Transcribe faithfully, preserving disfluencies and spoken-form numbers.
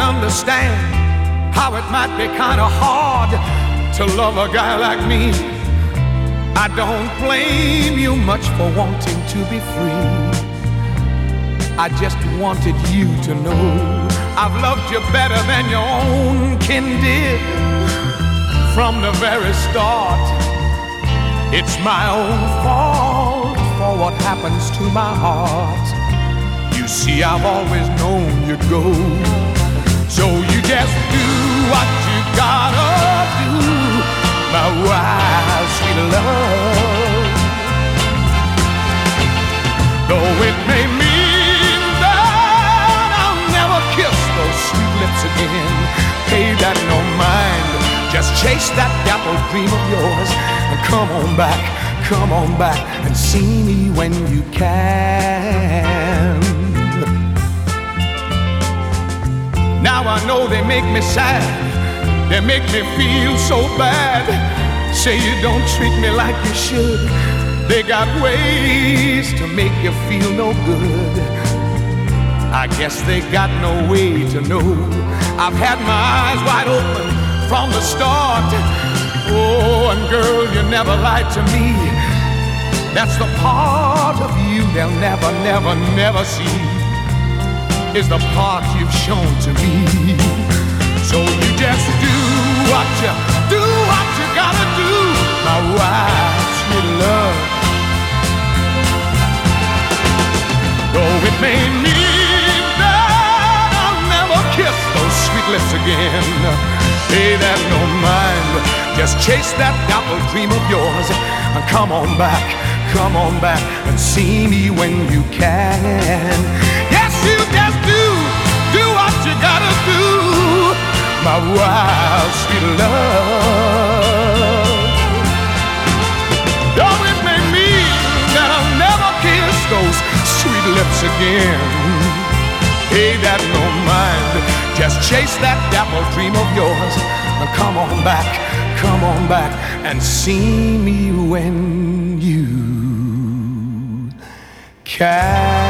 understand how it might be kind of hard to love a guy like me. I don't blame you much for wanting to be free. I just wanted you to know I've loved you better than your own kin did. From the very start, it's my own fault for what happens to my heart. You see, I've always known you'd go, so you just do what you gotta do, my wild, sweet love. Though it may mean that I'll never kiss those sweet lips again, pay that no mind, just chase that dappled dream of yours, and come on back, come on back, and see me when you can. Now I know they make me sad, they make me feel so bad. Say you don't treat me like you should, they got ways to make you feel no good. I guess they got no way to know I've had my eyes wide open from the start. Oh, and girl, you never lied to me. That's the part of you they'll never, never, never see, is the part you've shown to me. So you just do what you, do what you gotta do, my wild, sweet love. Though it may mean that I'll never kiss those sweet lips again, pay that no mind, just chase that dappled dream of yours, and come on back, come on back, and see me when you can. Yes, you just do, do what you gotta do, my wild, sweet love. Though it may mean that I'll never kiss those sweet lips again, pay that no mind, just chase that dappled dream of yours, and come on back, come on back, and see me when you can.